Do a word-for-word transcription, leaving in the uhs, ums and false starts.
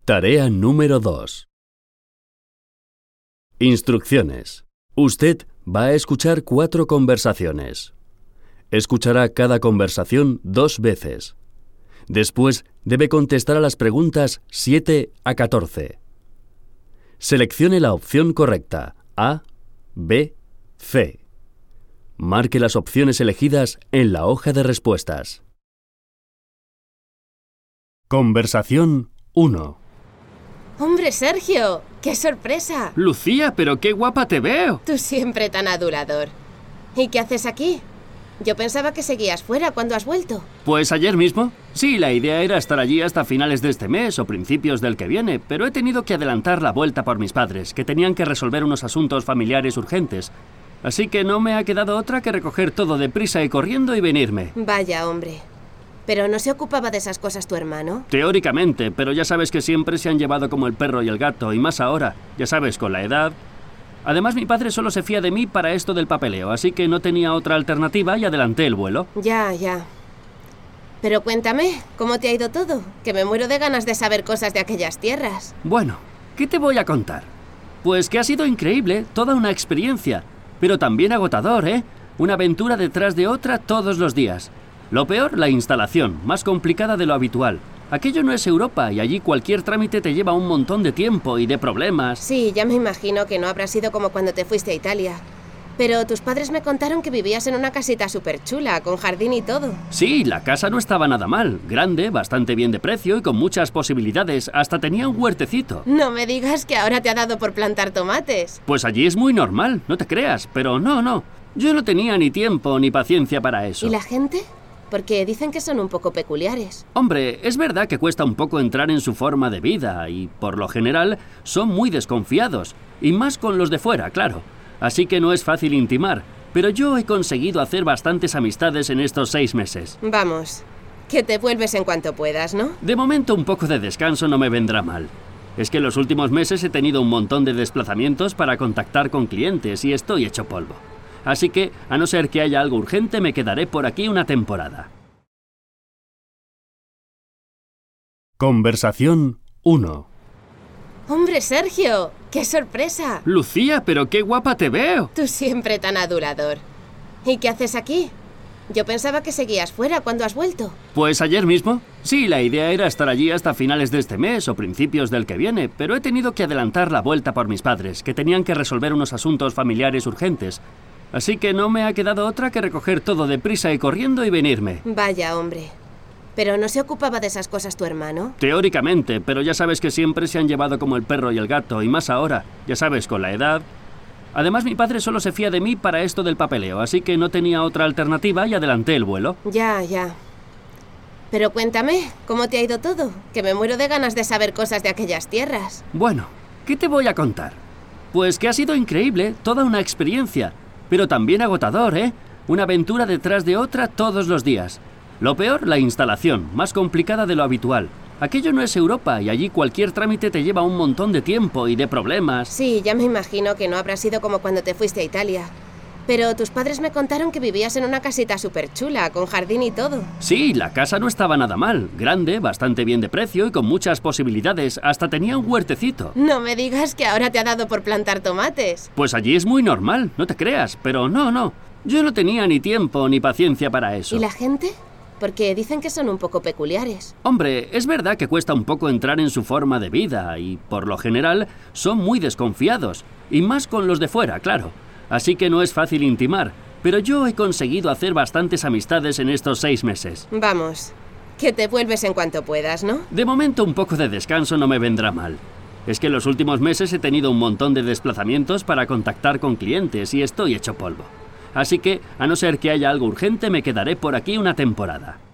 Tarea número dos. Instrucciones. Usted va a escuchar cuatro conversaciones. Escuchará cada conversación dos veces. Después debe contestar a las preguntas siete a catorce. Seleccione la opción correcta, A, B, C. Marque las opciones elegidas en la hoja de respuestas. Conversación uno. ¡Hombre, Sergio! ¡Qué sorpresa! Lucía, pero qué guapa te veo. Tú siempre tan adulador. ¿Y qué haces aquí? Yo pensaba que seguías fuera cuando has vuelto. Pues ayer mismo. Sí, la idea era estar allí hasta finales de este mes o principios del que viene, pero he tenido que adelantar la vuelta por mis padres, que tenían que resolver unos asuntos familiares urgentes. Así que no me ha quedado otra que recoger todo deprisa y corriendo y venirme. Vaya, hombre. ¿Pero no se ocupaba de esas cosas tu hermano? Teóricamente, pero ya sabes que siempre se han llevado como el perro y el gato, y más ahora, ya sabes, con la edad. Además, mi padre solo se fía de mí para esto del papeleo, así que no tenía otra alternativa y adelanté el vuelo. Ya, ya. Pero cuéntame, ¿cómo te ha ido todo? Que me muero de ganas de saber cosas de aquellas tierras. Bueno, ¿qué te voy a contar? Pues que ha sido increíble, toda una experiencia, pero también agotador, ¿eh? Una aventura detrás de otra todos los días. Lo peor, la instalación, más complicada de lo habitual. Aquello no es Europa y allí cualquier trámite te lleva un montón de tiempo y de problemas. Sí, ya me imagino que no habrá sido como cuando te fuiste a Italia. Pero tus padres me contaron que vivías en una casita súper chula, con jardín y todo. Sí, la casa no estaba nada mal. Grande, bastante bien de precio y con muchas posibilidades. Hasta tenía un huertecito. No me digas que ahora te ha dado por plantar tomates. Pues allí es muy normal, no te creas. Pero no, no. Yo no tenía ni tiempo ni paciencia para eso. ¿Y la gente? Porque dicen que son un poco peculiares. Hombre, es verdad que cuesta un poco entrar en su forma de vida y, por lo general, son muy desconfiados. Y más con los de fuera, claro. Así que no es fácil intimar. Pero yo he conseguido hacer bastantes amistades en estos seis meses. Vamos, que te vuelves en cuanto puedas, ¿no? De momento un poco de descanso no me vendrá mal. Es que en los últimos meses he tenido un montón de desplazamientos para contactar con clientes y estoy hecho polvo. Así que, a no ser que haya algo urgente, me quedaré por aquí una temporada. Conversación uno. ¡Hombre, Sergio! ¡Qué sorpresa! Lucía, pero qué guapa te veo. Tú siempre tan adulador. ¿Y qué haces aquí? Yo pensaba que seguías fuera cuando has vuelto. Pues ayer mismo. Sí, la idea era estar allí hasta finales de este mes o principios del que viene, pero he tenido que adelantar la vuelta por mis padres, que tenían que resolver unos asuntos familiares urgentes. Así que no me ha quedado otra que recoger todo deprisa y corriendo y venirme. Vaya, hombre. ¿Pero no se ocupaba de esas cosas tu hermano? Teóricamente, pero ya sabes que siempre se han llevado como el perro y el gato, y más ahora, ya sabes, con la edad. Además, mi padre solo se fía de mí para esto del papeleo, así que no tenía otra alternativa y adelanté el vuelo. Ya, ya. Pero cuéntame, ¿cómo te ha ido todo? Que me muero de ganas de saber cosas de aquellas tierras. Bueno, ¿qué te voy a contar? Pues que ha sido increíble, toda una experiencia. Pero también agotador, ¿eh? Una aventura detrás de otra todos los días. Lo peor, la instalación, más complicada de lo habitual. Aquello no es Europa y allí cualquier trámite te lleva un montón de tiempo y de problemas. Sí, ya me imagino que no habrá sido como cuando te fuiste a Italia. Pero tus padres me contaron que vivías en una casita súper chula, con jardín y todo. Sí, la casa no estaba nada mal. Grande, bastante bien de precio y con muchas posibilidades. Hasta tenía un huertecito. No me digas que ahora te ha dado por plantar tomates. Pues allí es muy normal, no te creas. Pero no, no. Yo no tenía ni tiempo ni paciencia para eso. ¿Y la gente? Porque dicen que son un poco peculiares. Hombre, es verdad que cuesta un poco entrar en su forma de vida y, por lo general, son muy desconfiados. Y más con los de fuera, claro. Así que no es fácil intimar, pero yo he conseguido hacer bastantes amistades en estos seis meses. Vamos, que te vuelves en cuanto puedas, ¿no? De momento un poco de descanso no me vendrá mal. Es que en los últimos meses he tenido un montón de desplazamientos para contactar con clientes y estoy hecho polvo. Así que, a no ser que haya algo urgente, me quedaré por aquí una temporada.